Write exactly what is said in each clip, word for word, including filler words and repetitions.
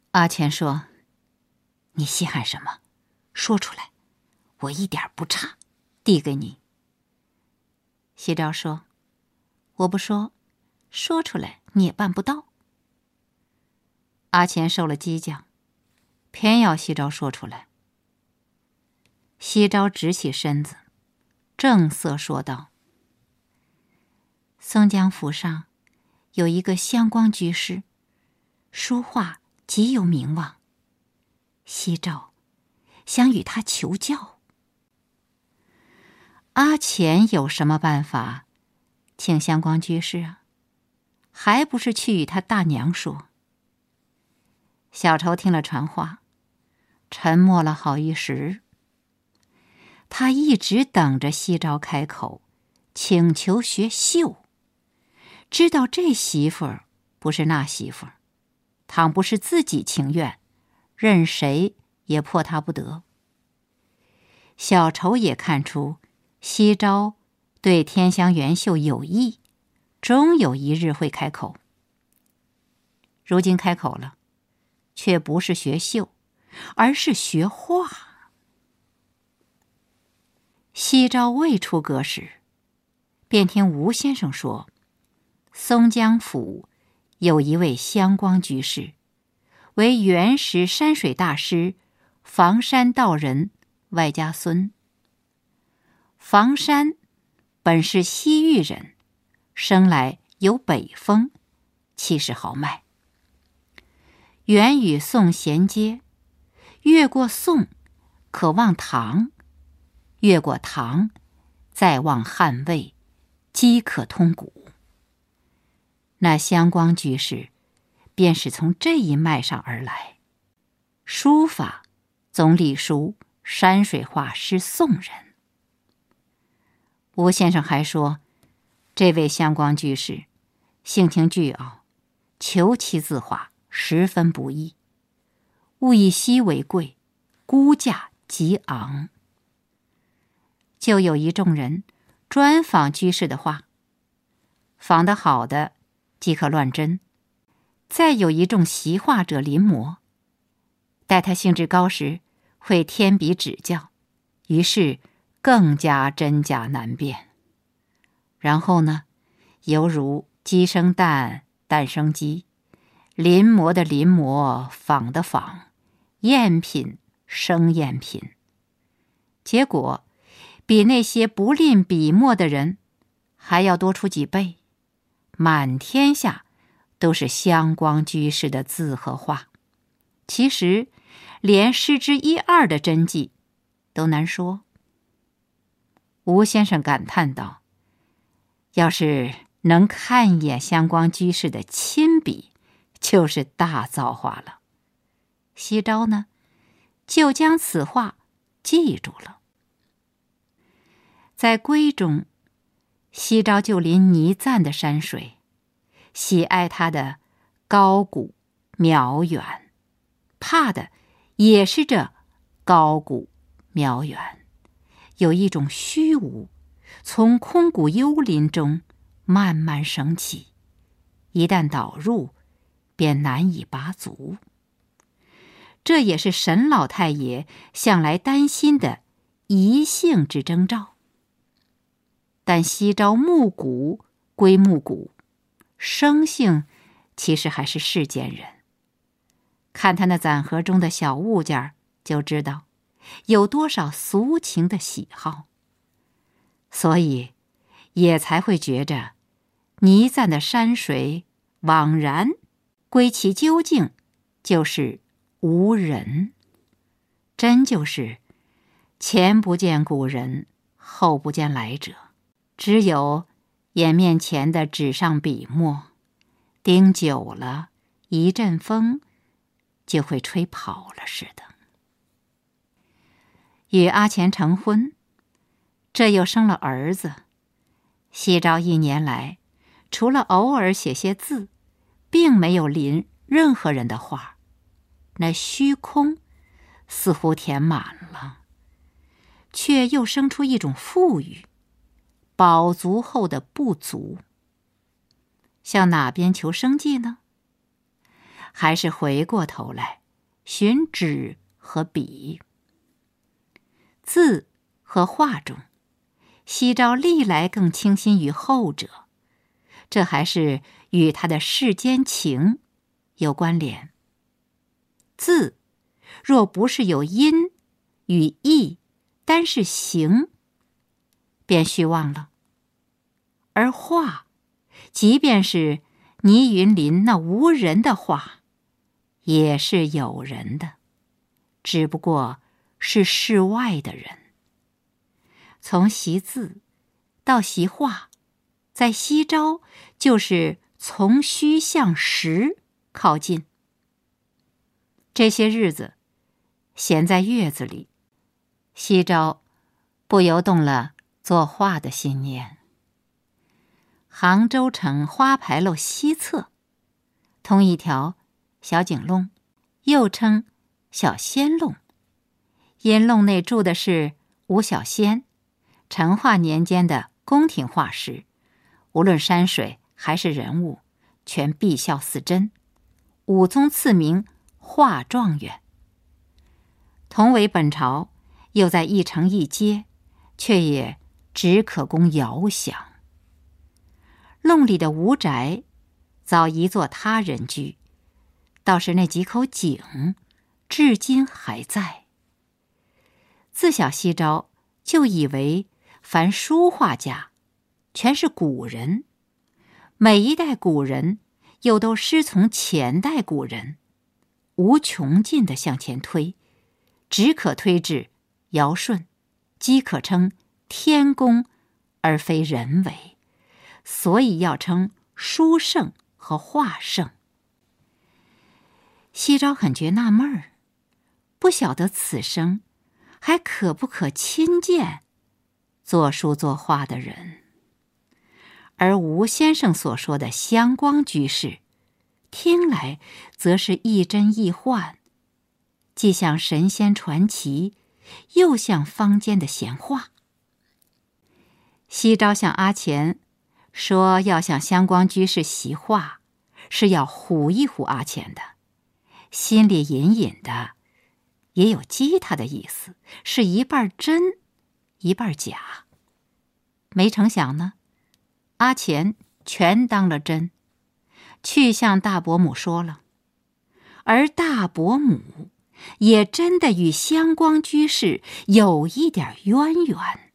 阿钱说：“你稀罕什么？说出来，我一点不差，递给你。”西昭说：“我不说，说出来你也办不到。”阿钱受了激将，偏要西昭说出来。西昭直起身子，正色说道：“松江府上有一个香光居士，书画极有名望，西昭想与他求教。”阿钱有什么办法请香光居士啊？还不是去与他大娘说。小仇听了传话，沉默了好一时。他一直等着西昭开口请求学绣，知道这媳妇儿不是那媳妇儿，倘不是自己情愿，任谁也迫他不得。小仇也看出西昭对天香元绣有意，终有一日会开口。如今开口了，却不是学绣，而是学画。西昭未出阁时，便听吴先生说，松江府有一位香光居士，为原石山水大师房山道人外家孙。房山本是西域人，生来有北风，气势豪迈。元与宋衔接，越过宋可望唐，越过唐再望汉魏，饥可通古。那香光居士便是从这一脉上而来。书法总隶属山水画师宋人。吴先生还说，这位香光居士性情倨傲，求其字画十分不易，物以稀为贵，估价极昂。就有一众人专访居士的画，仿得好的即可乱真，再有一众习画者临摹，待他兴致高时，会添笔指教，于是更加真假难辨。然后呢，犹如鸡生蛋，蛋生鸡，临摹的临摹，仿的仿，赝品生赝品，结果比那些不吝笔墨的人还要多出几倍，满天下都是香光居士的字和画，其实连失之一二的真迹都难说。吴先生感叹道，要是能看一眼香光居士的亲笔，就是大造化了。西昭呢，就将此话记住了。在闺中，西昭就临倪瓒的山水，喜爱他的高古渺远，怕的也是这高古渺远，有一种虚无从空谷幽林中慢慢升起，一旦导入，便难以拔足。这也是沈老太爷向来担心的遗性之征兆。但西昭木骨归木骨，生性其实还是世间人。看他那攒盒中的小物件，就知道有多少俗情的喜好，所以也才会觉着倪瓒的山水枉然，归其究竟就是无人，真就是前不见古人，后不见来者，只有眼面前的纸上笔墨，盯久了，一阵风就会吹跑了似的。与阿钱成婚，这又生了儿子。西昭一年来，除了偶尔写些字，并没有临任何人的画，那虚空似乎填满了，却又生出一种富裕，饱足后的不足。向哪边求生计呢？还是回过头来寻纸和笔。字和画中，西昭历来更倾心于后者，这还是与他的世间情有关联。字若不是有音与意，单是形，便虚妄了。而画，即便是倪云林那无人的画，也是有人的，只不过是世外的人。从习字到习画，在西昭就是从虚向实靠近。这些日子闲在月子里，西昭不由动了作画的心念。杭州城花牌楼西侧通一条小井弄，又称小仙弄，因弄内住的是吴小仙，成化年间的宫廷画师，无论山水还是人物，全碧效似真，武宗赐名画状元。同为本朝，又在一城一街，却也只可供遥想。弄里的吴宅早移作他人居，倒是那几口井至今还在。自小西昭就以为凡书画家全是古人，每一代古人又都师从前代古人，无穷尽的向前推，只可推至尧舜，即可称天工而非人为，所以要称书圣和画圣。西昭很觉纳闷儿，不晓得此生还可不可亲见作书作画的人。而吴先生所说的香光居士，听来则是亦真亦幻，既像神仙传奇，又像坊间的闲话。西昭向阿钱说要向香光居士习画，是要唬一唬阿钱的，心里隐隐的也有激他的意思，是一半真一半假。没成想呢，阿钱全当了真，去向大伯母说了，而大伯母也真的与香光居士有一点渊源。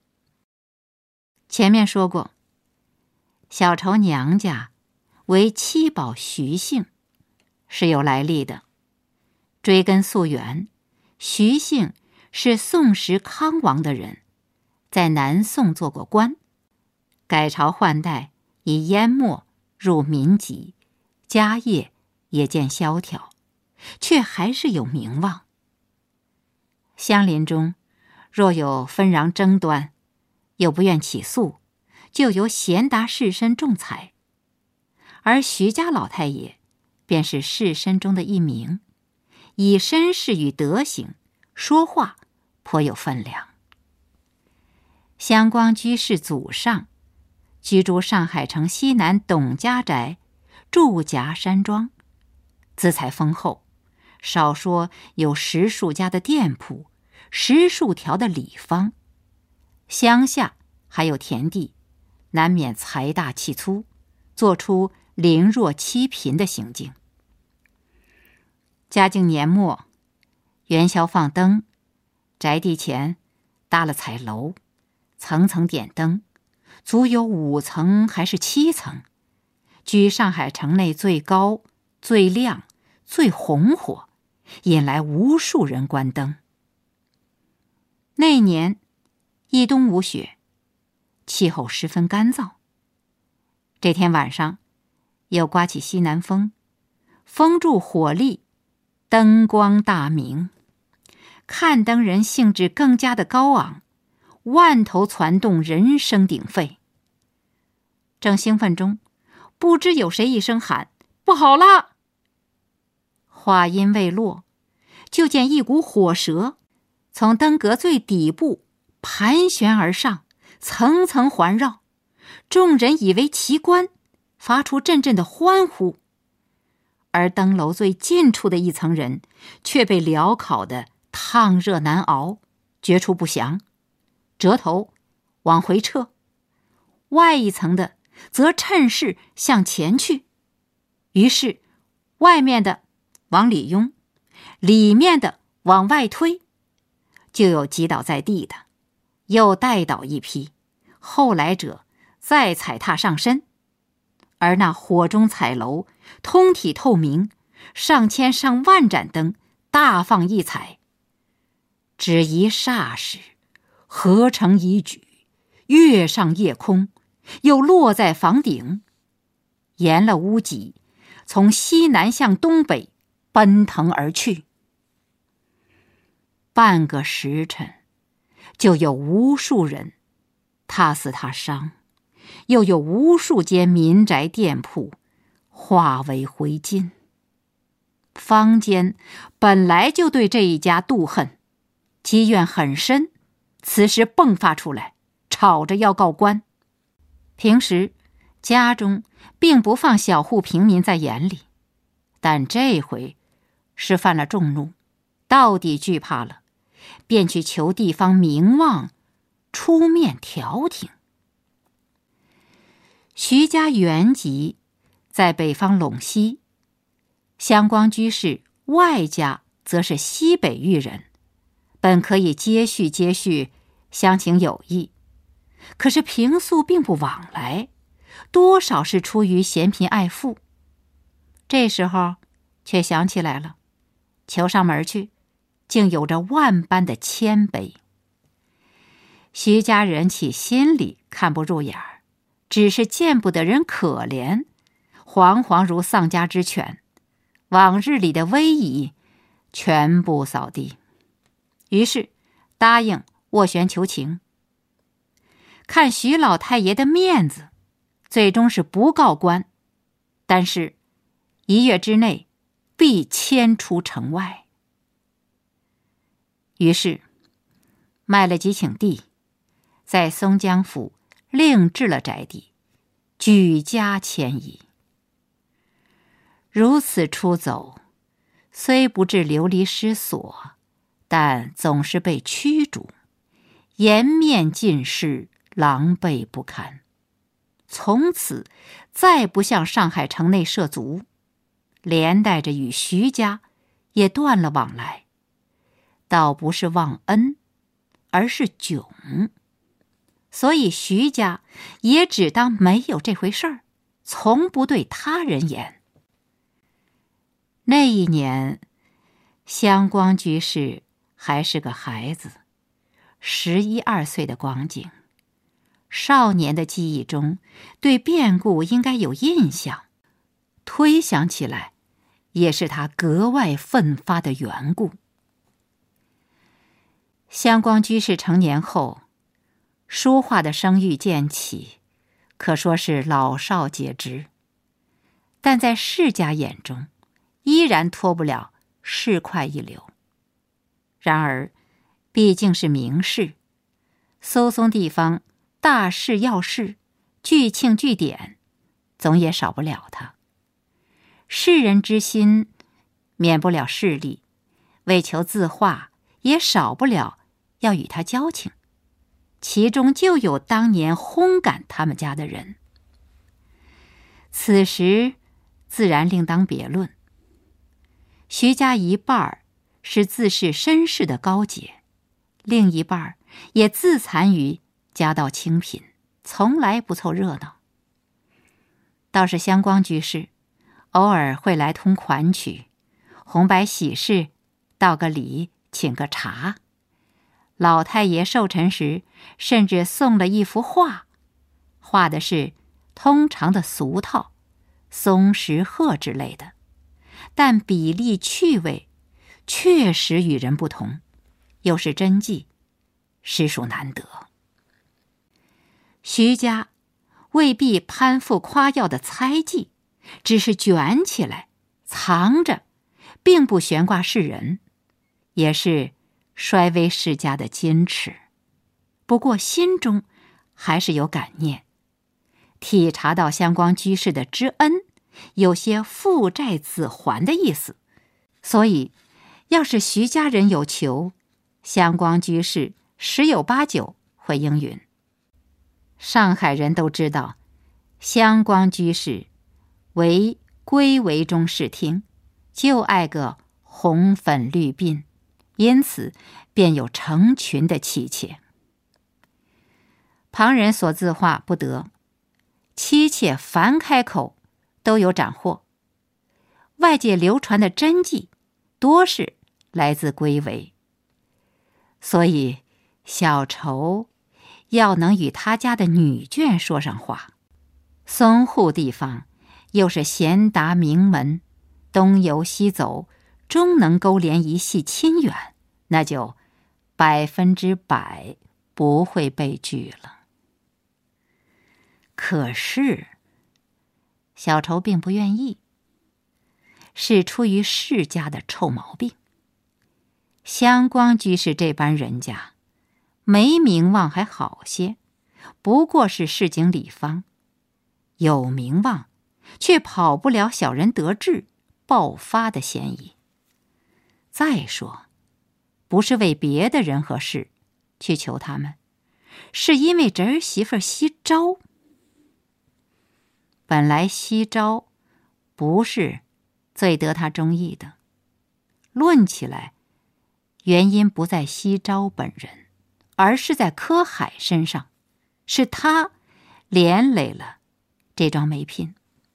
前面说过，小仇娘家为七宝徐姓，是有来历的。追根溯源，徐姓是宋时康王的人，在南宋做过官，改朝换代，以淹没入民籍，家业也渐萧条，却还是有名望。乡邻中若有纷纭争端，又不愿起诉，就由贤达士绅仲裁，而徐家老太爷便是士绅中的一名，以身世与德行说话颇有分量。香光居士祖上居住上海城西南董家宅住夹山庄，资财丰厚，少说有十数家的店铺，十数条的里坊，乡下还有田地，难免财大气粗，做出凌弱欺贫的行径。嘉靖年末，元宵放灯，宅地前搭了彩楼，层层点灯，足有五层还是七层，居上海城内最高、最亮、最红火，引来无数人观灯。那年一冬无雪，气候十分干燥。这天晚上又刮起西南风，风助火力，灯光大明，看灯人兴致更加的高昂，万头攒动，人声鼎沸。正兴奋中，不知有谁一声喊：“不好啦！”话音未落，就见一股火舌从灯阁最底部盘旋而上，层层环绕，众人以为奇观，发出阵阵的欢呼。 而登楼最近处的一层人却被燎烤得烫热难熬，绝处不降，折头往回撤，外一层的则趁势向前去。于是外面的往里拥，里面的往外推，就有击倒在地的，又带倒一批，后来者再踩踏上身。而那火中彩楼通体透明，上千上万盏灯大放异彩，只一霎时，合成一举，跃上夜空，又落在房顶，沿了屋脊，从西南向东北奔腾而去。半个时辰，就有无数人他死他伤，又有无数间民宅店铺化为灰烬。坊间本来就对这一家妒恨，积怨很深，此时迸发出来，吵着要告官。平时家中并不放小户平民在眼里，但这回是犯了众怒，到底惧怕了，便去求地方名望出面调停。徐家原籍在北方陇西，襄光居士外家则是西北域人，本可以接续接续，相情有义，可是平素并不往来，多少是出于嫌贫爱富。这时候却想起来了，求上门去，竟有着万般的谦卑。徐家人起心里看不入眼儿，只是见不得人可怜，惶惶如丧家之犬，往日里的威仪全部扫地。于是答应斡旋求情。看徐老太爷的面子，最终是不告官，但是一月之内必迁出城外。于是卖了几顷地，在松江府另置了宅地，举家迁移。如此出走，虽不至流离失所，但总是被驱逐，颜面尽失，狼狈不堪。从此再不向上海城内涉足，连带着与徐家也断了往来。倒不是忘恩，而是窘。所以徐家也只当没有这回事儿，从不对他人言。那一年，襄光居士还是个孩子，十一二岁的光景。少年的记忆中，对变故应该有印象，推想起来，也是他格外奋发的缘故。襄光居士成年后，书画的声誉渐起，可说是老少皆知，但在世家眼中，依然脱不了市侩一流。然而毕竟是名士，搜松地方大事要事，聚庆聚典，总也少不了他。世人之心免不了势利，为求字画，也少不了要与他交情，其中就有当年轰赶他们家的人。此时自然另当别论。徐家一半是自视绅士的高洁，另一半也自残于家道清贫，从来不凑热闹。倒是襄光居士偶尔会来通款曲，红白喜事道个礼，请个茶。老太爷寿辰时甚至送了一幅画，画的是通常的俗套，松石鹤之类的，但比例趣味确实与人不同，又是真迹，实属难得。徐家未必攀附夸耀的猜忌，只是卷起来藏着，并不悬挂世人，也是衰微世家的矜持。不过心中还是有感念，体察到襄光居士的知恩， 有些父债子还的意思，所以要是徐家人有求，香光居士十有八九会应允。上海人都知道，香光居士为归为中视听，就爱个红粉绿鬓，因此便有成群的妻妾。旁人所自话不得，妻妾凡开口都有斩获。外界流传的真迹多是来自归为，所以小仇要能与他家的女眷说上话。淞沪地方又是贤达名门，东游西走，终能勾连一系亲缘，那就百分之百不会被拒了。可是小仇并不愿意，是出于世家的臭毛病。香光居士这般人家，没名望还好些，不过是市井里坊；有名望，却跑不了小人得志、爆发的嫌疑。再说，不是为别的人和事去求他们，是因为侄儿媳妇西招。本来西招不是最得他中意的，论起来，原因不在西招本人，而是在柯海身上，是他连累了这桩媒聘。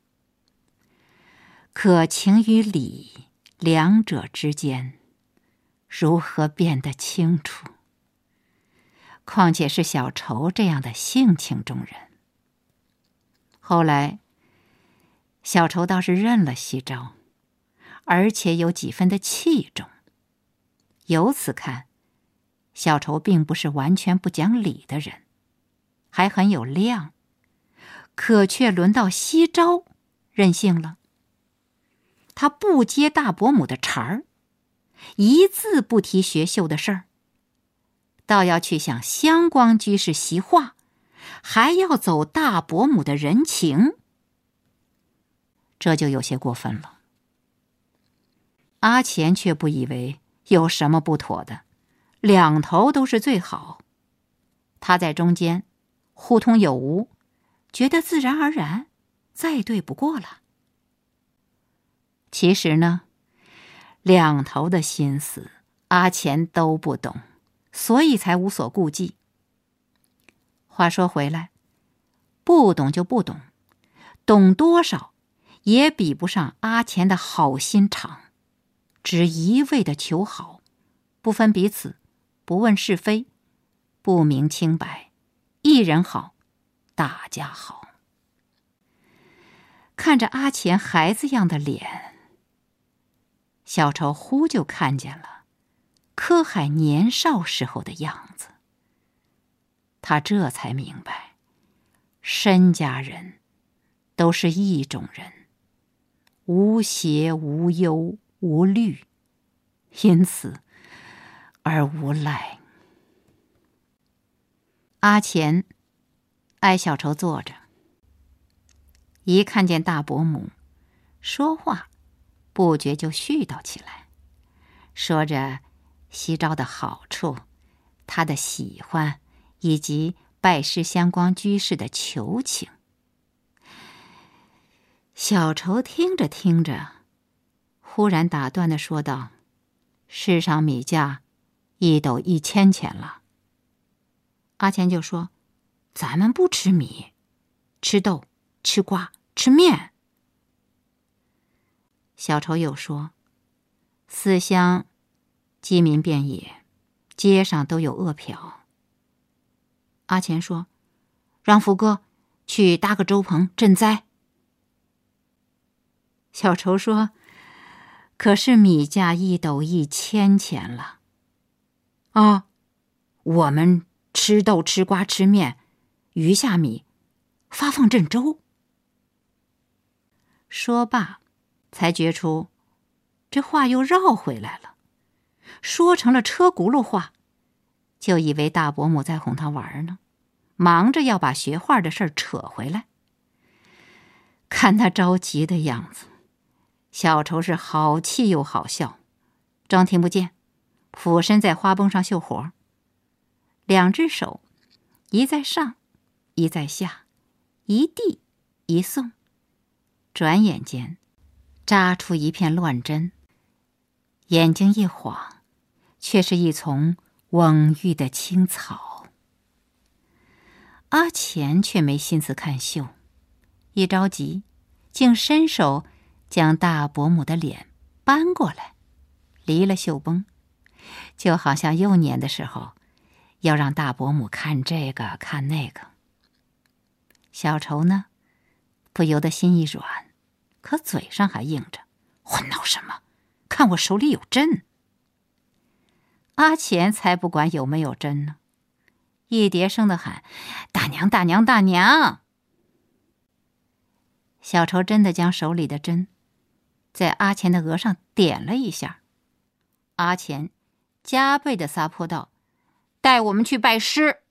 可情与理两者之间，如何辨得清楚？况且是小仇这样的性情中人。后来小仇倒是认了西招，而且有几分的器重。由此看，小仇并不是完全不讲理的人，还很有量，可却轮到西招任性了。他不接大伯母的茬儿，一字不提学绣的事儿，倒要去向香光居士习画，还要走大伯母的人情，这就有些过分了。阿钱却不以为有什么不妥的，两头都是最好。他在中间互通有无，觉得自然而然，再对不过了。其实呢，两头的心思阿钱都不懂，所以才无所顾忌。话说回来，不懂就不懂，懂多少也比不上阿钱的好心肠，只一味的求好，不分彼此，不问是非，不明清白，一人好，大家好。看着阿钱孩子样的脸，小仇忽就看见了柯海年少时候的样子。他这才明白，申家人都是一种人，无邪无忧无虑，因此而无赖。阿钱挨小仇坐着，一看见大伯母，说话不觉就絮叨起来，说着西招的好处，他的喜欢，以及拜师香光居士的求情。小仇听着听着，忽然打断地说道：“世上米价一斗一千钱了。”阿钱就说：“咱们不吃米，吃豆，吃瓜，吃面。”小仇又说：“四乡饥民遍野，街上都有饿殍。”阿钱说：“让福哥去搭个粥棚赈灾。”小仇说：“可是米价一斗一千钱了。”啊，我们吃豆吃瓜吃面，余下米发放赈粥。说罢，才觉出这话又绕回来了，说成了车轱辘话，就以为大伯母在哄他玩呢，忙着要把学画的事儿扯回来。 看他着急的样子，小丑是好气又好笑，装听不见，俯身在花绷上绣活，两只手一在上，一在下，一递一送，转眼间扎出一片乱针，眼睛一晃，却是一丛蓊郁的青草。阿钱却没心思看绣，一着急，竟伸手将大伯母的脸搬过来，离了绣绷，就好像幼年的时候要让大伯母看这个看那个。小丑呢，不由得心一软，可嘴上还应着：“混闹什么？看我手里有针。”阿钱才不管有没有针呢，一叠声的喊：“大娘大娘大娘！”小丑真的将手里的针在阿钱的额上点了一下，阿钱加倍的撒泼道：“带我们去拜师。”